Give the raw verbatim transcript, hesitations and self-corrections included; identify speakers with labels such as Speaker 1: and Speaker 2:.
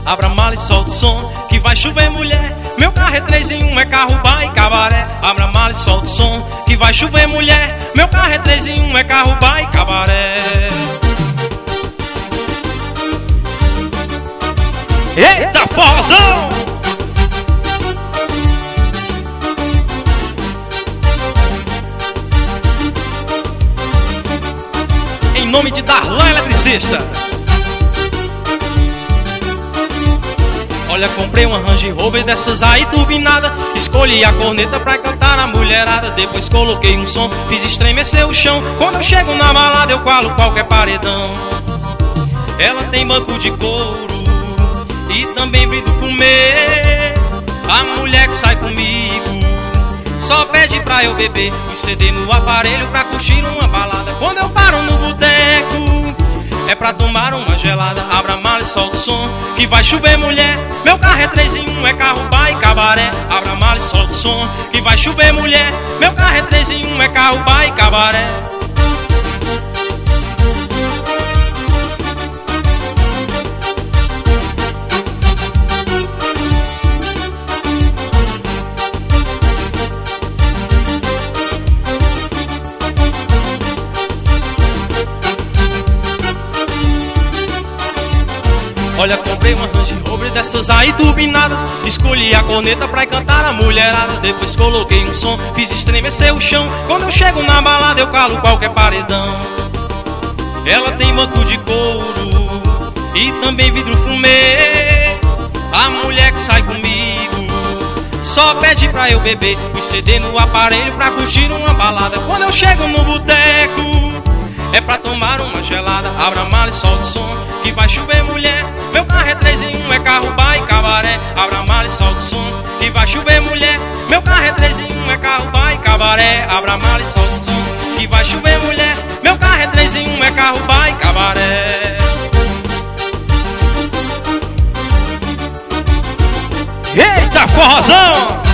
Speaker 1: abra a mala e solta o som, que vai chover mulher. Meu carro é três em um, é carro, bar e cabaré. Abra a mala e solta o som, que vai chover mulher. Meu carro é três em um, é carro, bar e cabaré. Eita, forrozão! Em nome de Darlan Eletricista. Olha, comprei uma Range Rover dessas aí turbinada. Escolhi a corneta pra cantar a mulherada. Depois coloquei um som, fiz estremecer o chão. Quando eu chego na balada eu calo qualquer paredão. Ela tem banco de couro e também vidro fumê. A mulher que sai comigo só pede pra eu beber os C D no aparelho pra curtir uma balada. Quando eu paro no boteco é pra tomar uma gelada. Abra a mala e solta o som, que vai chover mulher. Meu carro é três em um, é carro, bar e cabaré. Abra a mala e solta o som, que vai chover mulher. Meu carro é três em um, é carro, bar e cabaré. Olha, comprei uma Range Rover dessas aí turbinadas. Escolhi a corneta pra cantar a mulherada. Depois coloquei um som, fiz estremecer o chão. Quando eu chego na balada eu calo qualquer paredão. Ela tem banco de couro e também vidro fumê. A mulher que sai comigo só pede pra eu beber os C D no aparelho pra curtir uma balada. Quando eu chego no boteco é pra tomar uma gelada. Abra a mala e solta o som, que vai chover mulher. Meu carro é três em um, é carro, bar e cabaré. Abra a mala e solta o som, que vai chover mulher. Meu carro é três em um, é carro, bar e cabaré. Abra a mala e solta o som, que vai chover mulher. Meu carro é três em um, é carro, bar e cabaré. Eita, forrozão!